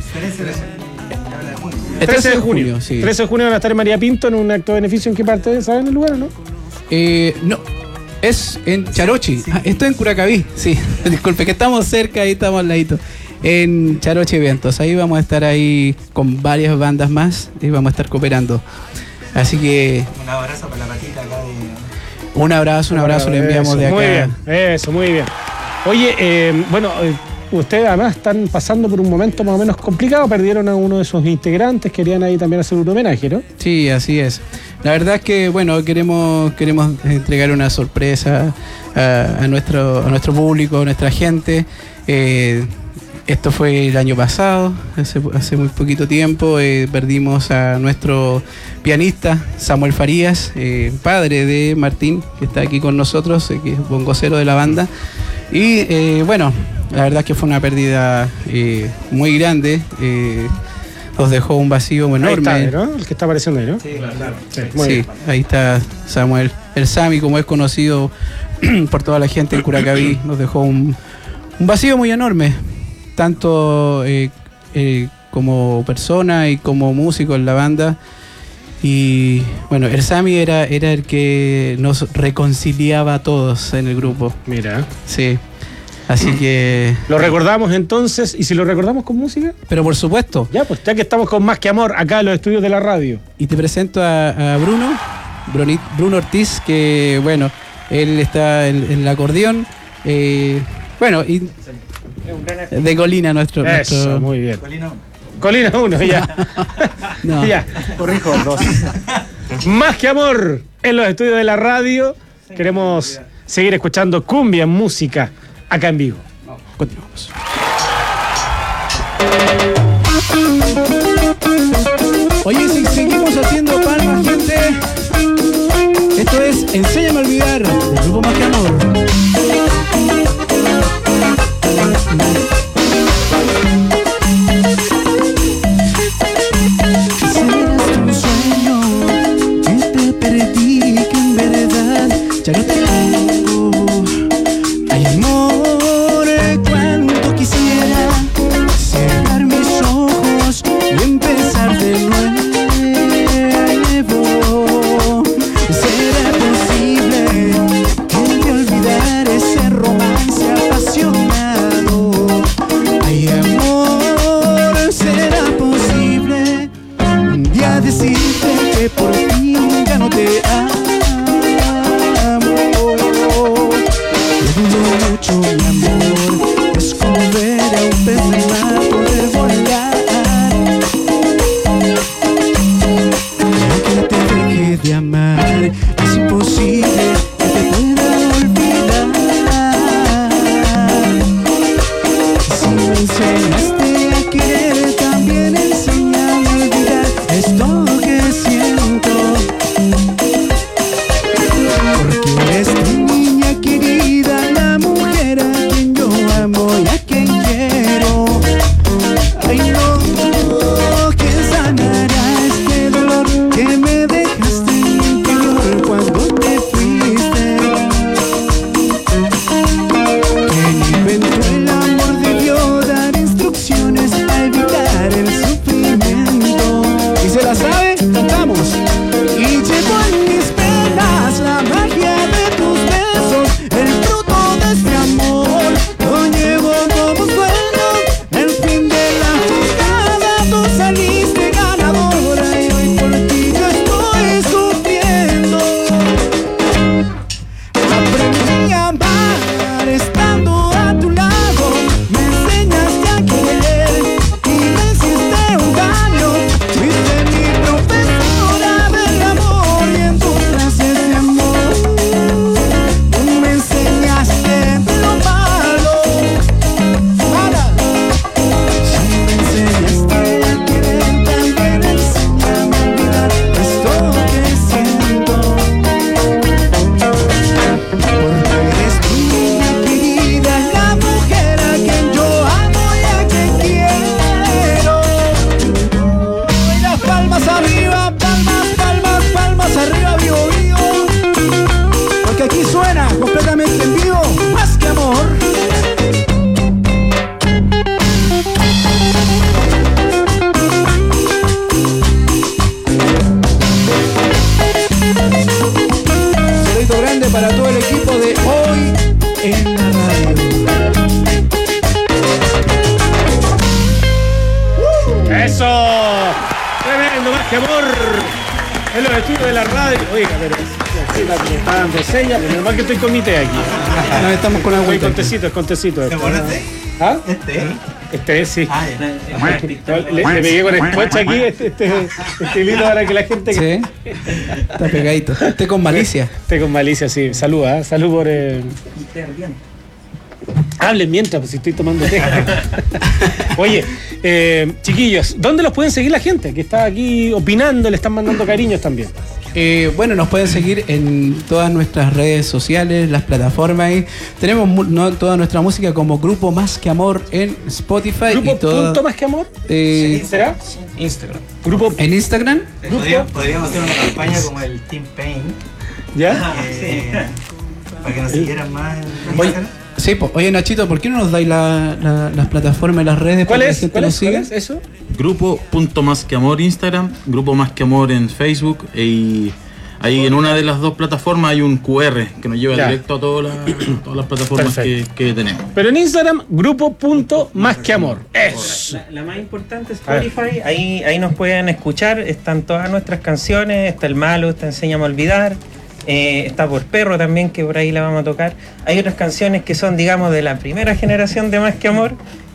El trece de junio, sí. trece de junio van a estar en María Pinto en un acto de beneficio. ¿En qué parte? ¿Saben el lugar o no? Eh, no, es en Charochi. Sí. Ah, esto es en Curacaví, sí. Disculpe, que estamos cerca, ahí estamos al ladito. En Charochi Eventos. Ahí vamos a estar ahí con varias bandas más y vamos a estar cooperando. Así que... Un abrazo para la patita acá de... Un abrazo, un abrazo, le enviamos eso, de acá. Muy bien, eso, muy bien. Oye, eh, bueno... Eh, ustedes además están pasando por un momento más o menos complicado, perdieron a uno de sus integrantes, querían ahí también hacer un homenaje, ¿no? Sí, así es. La verdad es que, bueno, queremos queremos entregar una sorpresa a, a nuestro a nuestro público, a nuestra gente. Eh, esto fue el año pasado, hace, hace muy poquito tiempo, eh, perdimos a nuestro pianista Samuel Farías, eh, padre de Martín, que está aquí con nosotros, eh, que es bongocero de la banda. Y eh, bueno, la verdad es que fue una pérdida eh, muy grande. Eh, nos dejó un vacío enorme. Ahí está, ¿no? El que está apareciendo ahí, ¿no? Sí, claro. Sí, muy sí, bien. Ahí está Samuel. El Sami, como es conocido por toda la gente en Curacaví, nos dejó un, un vacío muy enorme. Tanto eh, eh, como persona y como músico en la banda. Y bueno, el Sami era, era el que nos reconciliaba a todos en el grupo. Mira. Sí. Así que... ¿Lo recordamos entonces? ¿Y si lo recordamos con música? Pero por supuesto. Ya, pues ya que estamos con Más que Amor acá en los estudios de la radio. Y te presento a, a Bruno, Bruni, Bruno Ortiz, que bueno, él está en el acordeón. Eh, bueno, y de Colina nuestro... Eso, nuestro... muy bien. Colina uno. Colina uno, ya. No. Ya, corrijo, dos. Más que Amor en los estudios de la radio. Queremos seguir escuchando cumbia, música, acá en vivo. Continuamos. Oye, si seguimos haciendo palmas, gente. Esto es Enséñame a olvidar, del grupo Más que Amor. Ya no te tengo. Ay, amor, cuánto quisiera cerrar mis ojos y empezar de nuevo. ¿Será posible que te olvidar ese romance apasionado? Ay, amor, ¿será posible un día decirte que por fin ya no te amo? ahora, completamente en vivo, Más que Amor. Saludito grande para todo el equipo de Hoy en la Radio. ¡Eso! Tremendo, Más que Amor. En los estudios de la radio. Oiga, pero sí, la que está dando señas, pero normal que estoy con mi té aquí. No, estamos con agua. Con contecito, es contecito. ¿Te pones té? ¿Ah? Este. Este, sí. Ah, No, le, le pegué con escucha aquí este, este, este hilito para que la gente... Sí. Está pegadito. Té con malicia. Té con malicia, sí. Salud, ¿eh? Salud por... Eh... Hablen mientras, pues si estoy tomando té. Oye, eh, chiquillos, ¿dónde los pueden seguir la gente que está aquí opinando, le están mandando cariños también? Eh, bueno, nos pueden seguir en todas nuestras redes sociales, las plataformas. Ahí. Tenemos mu- no, toda nuestra música como Grupo Más que Amor en Spotify. ¿Grupo y toda, punto Más que Amor? Eh, ¿Será? Instagram. Grupo ¿En Instagram? Podríamos, podríamos hacer una campaña como el Team Pain. ¿Ya? Eh, para que nos siguieran más en Oye, Instagram. sí, po. Oye Nachito, ¿por qué no nos dais la, la- las plataformas y las redes ¿Cuál para es? que la gente ¿Cuál nos es? ¿Cuál siga? es eso? Grupo punto más que amor Instagram, Grupo Más que Amor en Facebook, y ahí en una de las dos plataformas hay un cu erre que nos lleva Ya. directo a todas las, todas las plataformas que, que tenemos. Pero en Instagram, Grupo punto Más que Amor. Eso. La, la más importante es Spotify, ahí, ahí nos pueden escuchar, están todas nuestras canciones, está El Malo, está Enséñame a Olvidar, eh, está Por Perro también, que por ahí la vamos a tocar. Hay otras canciones que son, digamos, de la primera generación de Más que Amor,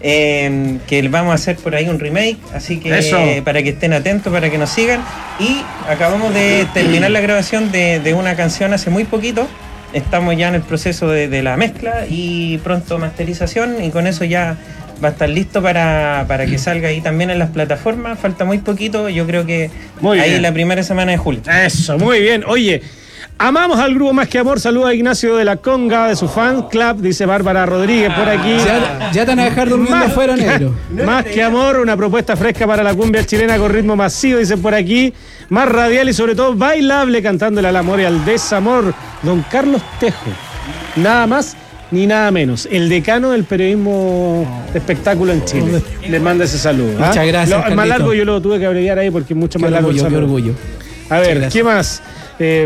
eh, que vamos a hacer por ahí un remake, así que Eso. eh, para que estén atentos, para que nos sigan. Y acabamos de terminar la grabación de, de una canción hace muy poquito. Estamos ya en el proceso de, de la mezcla y pronto masterización, y con eso ya va a estar listo para, para que salga ahí también en las plataformas. Falta muy poquito, yo creo que Muy ahí bien. la primera semana de julio. Eso, muy bien. Oye, amamos al Grupo Más que Amor. Saluda a Ignacio de la Conga, de su fan club, dice Bárbara Rodríguez por aquí. Ya, ya te van a dejar durmiendo Más- afuera, negro. Más que Amor, una propuesta fresca para la cumbia chilena con ritmo masivo, dice por aquí. Más radial y sobre todo bailable, cantándole al amor y al desamor. Don Carlos Tejo. Nada más ni nada menos. El decano del periodismo de espectáculo en Chile. Le manda ese saludo. ¿ah? Muchas gracias, Lo- el más Carlito. largo yo lo tuve que abreviar ahí porque es mucho Qué más largo el orgullo, qué saludo. orgullo. A Muchas ver, gracias. ¿qué más? Eh,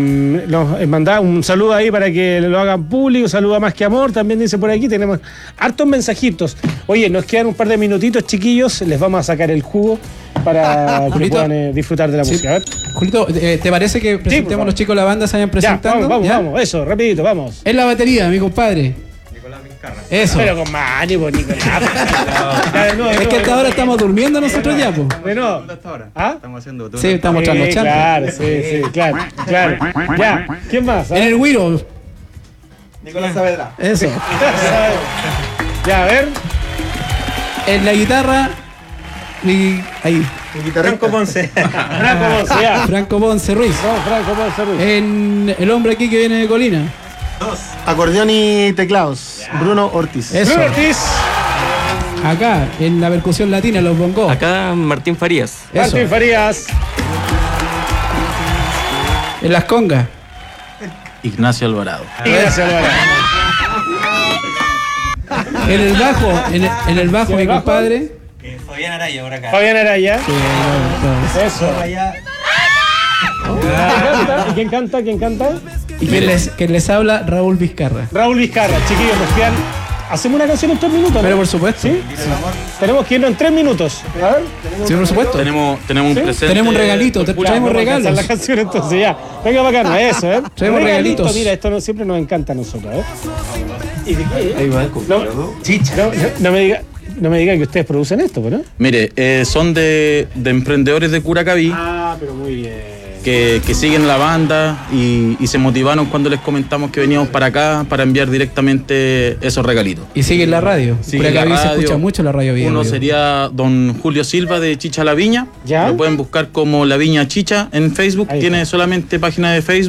nos eh, mandaba un saludo ahí para que lo hagan público. Saluda Más que Amor, también dice por aquí. Tenemos hartos mensajitos. Oye, nos quedan un par de minutitos, chiquillos. Les vamos a sacar el jugo para que Julito. puedan eh, disfrutar de la Sí. música. A ver. Julito, eh, ¿te parece que presentemos favor. los chicos de la banda, se vayan Ya, presentando? vamos, vamos, ¿Ya? vamos. Eso, rapidito, vamos. En la batería, mi compadre. Eso. Pero con más ánimo, Nicolás. Ya, de nuevo, de Es que nuevo, hasta ahora estamos durmiendo nosotros ya, pues. de nuevo. ¿Ah? Estamos haciendo Sí, estamos Sí, trasnochando. claro, sí, sí, claro, claro. Ya, ¿quién más? En el Wiro. Nicolás Saavedra. Eso. Ya, a ver. En la guitarra. mi- ahí. Franco Ponce. Franco Ponce, ya. Franco Ponce Ruiz. No, Franco Ponce Ruiz. En el hombre aquí que viene de Colina. Acordeón y teclados. Bruno Ortiz. Eso. Bruno Ortiz. Acá, en la percusión latina, los bongos. Acá Martín Farías. Eso. Martín Farías. En las congas. Ignacio Alvarado. Ignacio Alvarado. En el bajo, en el, en el bajo, ¿En mi el bajo? compadre. Eh, Fabián Araya por acá. Fabián Araya. Sí, no, no. Eso. Araya. ¿Quién canta? ¿Y quién canta? ¿Quién canta? Y quien les, quien les habla, Raúl Vizcarra. Raúl Vizcarra. Chiquillos, nos quedan... ¿Hacemos una canción en tres minutos? ¿no? Pero por supuesto. ¿Sí? Tenemos que irnos en tres minutos. A ver. Sí, por supuesto. Tenemos, tenemos un ¿Sí? presente. Tenemos un regalito, te Ya, traemos vamos a alcanzar regalos. la canción entonces ya. Venga bacana, eso, ¿eh? Traemos Regalito, regalitos. Mira, esto no- siempre nos encanta a nosotros, ¿eh? ¿Y de qué? Ahí va el No, computador. chicha. No, no, no me diga, no me digan que ustedes producen esto, ¿no? Mire, eh, son de, de emprendedores de Curacaví Ah, pero muy bien. que, que siguen la banda y, y se motivaron cuando les comentamos que veníamos para acá para enviar directamente esos regalitos. Y sigue en la radio. Sigue Por la acá se radio. escucha mucho la radio Bio Uno Bio. sería don Julio Silva de Chicha La Viña. ¿Ya? Lo pueden buscar como La Viña Chicha en Facebook. Ahí Tiene está. solamente página de Facebook.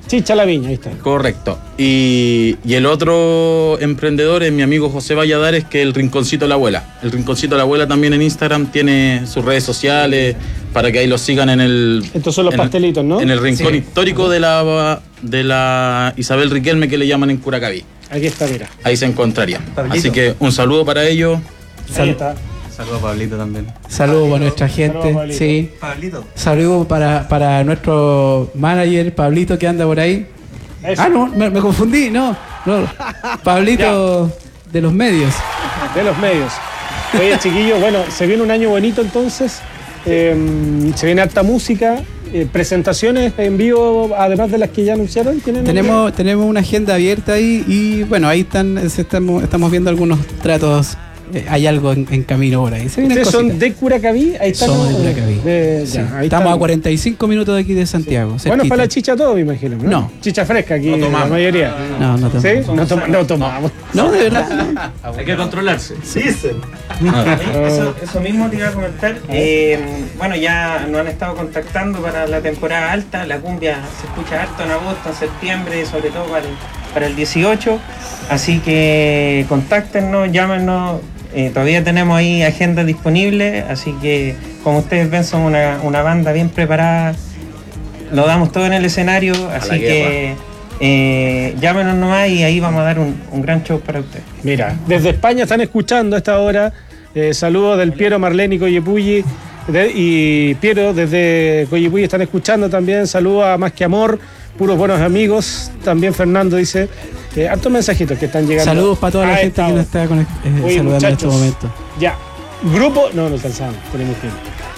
Chicha La Viña, ahí está. Correcto. Y, y el otro emprendedor es mi amigo José Valladares, que es el Rinconcito de la Abuela. El Rinconcito de la Abuela también en Instagram tiene sus redes sociales para que ahí lo sigan en el... Estos son los pastelitos, ¿no? En el rincón Sí. histórico de la, de la Isabel Riquelme, que le llaman en Curacaví. Aquí está, mira. Ahí se encontraría. Pablito. Así que un saludo para ellos. Ahí está. Saludos a Pablito también. Saludos para nuestra gente. Saludos, Pablito. Sí. Pablito. Saludos para, para nuestro manager, Pablito, que anda por ahí. Eso. Ah, no, me, me confundí, no. no. Pablito de los medios. De los medios. Oye, chiquillos, bueno, se viene un año bonito entonces. Eh, se viene harta música. Eh, presentaciones en vivo, además de las que ya anunciaron. ¿Tienen Tenemos, tenemos una agenda abierta ahí y bueno, ahí están, se estamos, estamos viendo algunos tratos. Eh, hay algo en, en camino por ahí. Se vienen ¿Ustedes cositas. son de Curacaví? Ahí están. Somos de Curacaví. De- Sí. ya, ahí Estamos están. a cuarenta y cinco minutos de aquí de Santiago. Bueno, cerquita. para la chicha todo, me imagino. No. No. Chicha fresca aquí, No la tomamos. mayoría. No, no tomamos. ¿Sí? No, toma- no tomamos. No, de verdad. Hay que controlarse. Dicen. Eso, eso mismo te iba a comentar. Eh, bueno, ya nos han estado contactando para la temporada alta. La cumbia se escucha harto en agosto, en septiembre, sobre todo para el, para el dieciocho. Así que contáctenos, llámenos. Eh, todavía tenemos ahí agenda disponible. Así que, como ustedes ven, somos una, una banda bien preparada. Lo damos todo en el escenario. Así que eh, llámenos nomás y ahí vamos a dar un, un gran show para ustedes. Mira, desde España están escuchando a esta hora. Eh, saludos del Piero, Marlene y Coyepulli. De- y Piero, desde Coyepulli están escuchando también. Saludos a Más que Amor, puros buenos amigos. También Fernando dice, eh, hartos mensajitos que están llegando. Saludos para toda la a gente esta que hora. nos está conect- eh, Oye, saludando en este muchachos, momento. Ya, grupo, no, no alcanzamos, tenemos tiempo.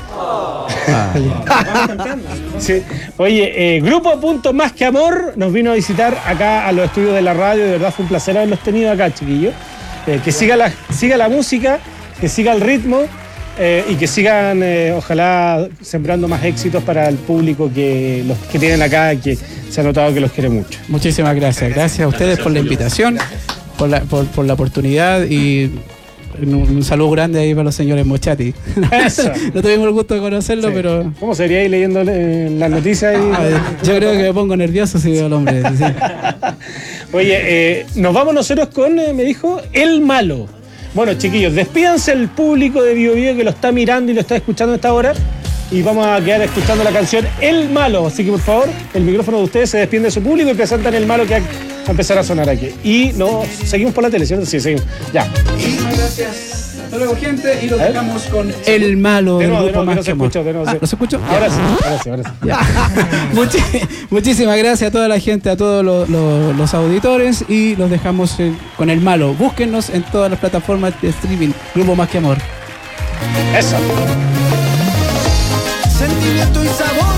Sí. Oye, eh, Grupo Punto Más que Amor nos vino a visitar acá a los estudios de la radio. De verdad fue un placer haberlos tenido acá, chiquillos. Eh, que siga la, siga la música, que siga el ritmo eh, y que sigan, eh, ojalá, sembrando más éxitos para el público que los que tienen acá, que se ha notado que los quiere mucho. Muchísimas gracias. Gracias a ustedes por la invitación, por la, por, por la oportunidad y un, un saludo grande ahí para los señores Mochati. Eso. No tuvimos el gusto de conocerlo, Sí. pero ¿Cómo sería ahí leyendo eh, las noticias? Y... a ver, yo creo que me pongo nervioso si veo al hombre. Sí. Oye, eh, nos vamos nosotros con, eh, me dijo, El Malo. Bueno, chiquillos, despídanse el público de Bio Bio que lo está mirando y lo está escuchando a esta hora. Y vamos a quedar escuchando la canción El Malo. Así que, por favor, el micrófono de ustedes se despide de su público y presentan El Malo que va a empezar a sonar aquí. Y nos seguimos por la tele, ¿cierto? Sí, seguimos. Ya. Muchísimas gracias. Hasta luego, gente. Y los ¿Eh? dejamos con El Malo De del nuevo, de grupo nuevo, que Más no que se Amor. escuchó, de nuevo, Ah, sí. ¿no se escuchó? Ahora sí, ahora sí, ahora sí. Ya. Muchi- muchísimas gracias a toda la gente, a todos los, los- los auditores y los dejamos eh, con El Malo. Búsquennos en todas las plataformas de streaming. Grupo Más que Amor. Eso. Sentimiento y sabor.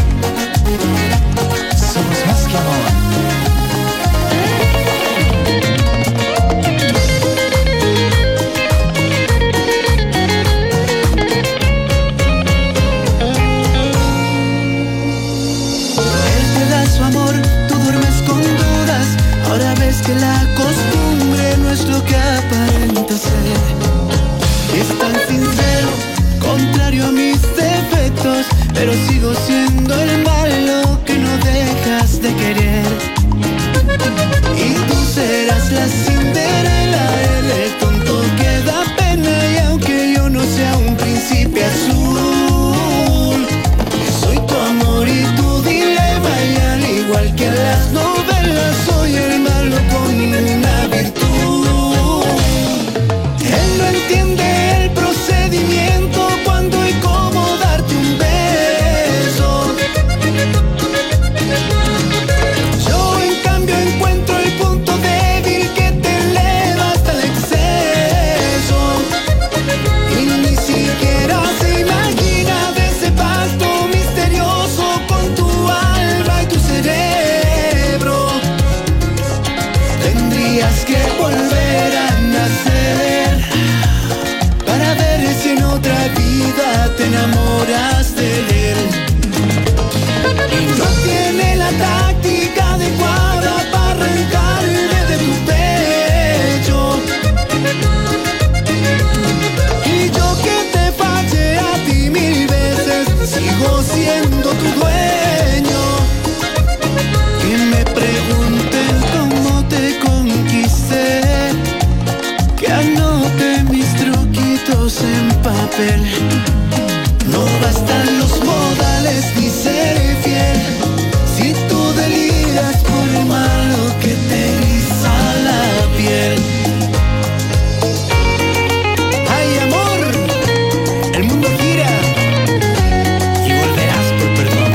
Somos más que amor. Él te da su amor, tú duermes con dudas. Ahora ves que la costumbre no es lo que aparenta ser. Es tan sincero, contrario a mis defectos, pero sigo siendo el malo que no dejas de querer. Y tú serás la Cinderela, el tonto que da pena. Y aunque yo no sea un príncipe azul, soy tu amor y tu dilema. Y al igual que en las novelas, soy el malo con una virtud. Él no entiende el procedimiento, cuándo y cómo darte un beso. Yo en cambio encuentro el punto débil que te eleva hasta el exceso. Y ni siquiera se imagina de ese pacto misterioso con tu alma y tu cerebro. Tendrías que volver a nacer para ver si en otra vida te enamoras de él. Y no tiene la táctica adecuada para arrancarme de tu pecho. Y yo que te fallé a ti mil veces, sigo siendo tu dueño. Y papel. No bastan los modales ni ser fiel. Si tú deliras por el malo que te eriza la piel. Ay, amor, el mundo gira y volverás por perdón.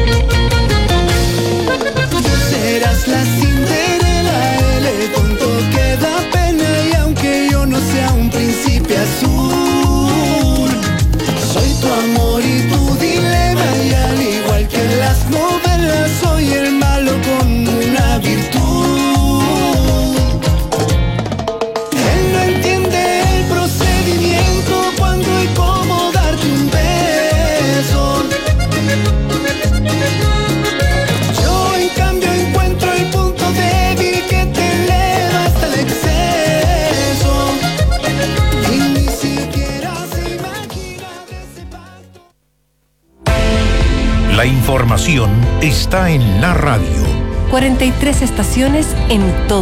Tú serás la Cinderela, el cuento que da pena, y aunque yo no sea un príncipe azul, soy tu amor y tu dilema, y al igual que en las novelas soy el malo con una virtud. Él no entiende el procedimiento, cuándo y cómo darte un beso. Yo en cambio encuentro el punto débil que te eleva hasta el exceso, y ni siquiera se imagina de ese pacto. La información está en la radio. cuarenta y tres estaciones en todo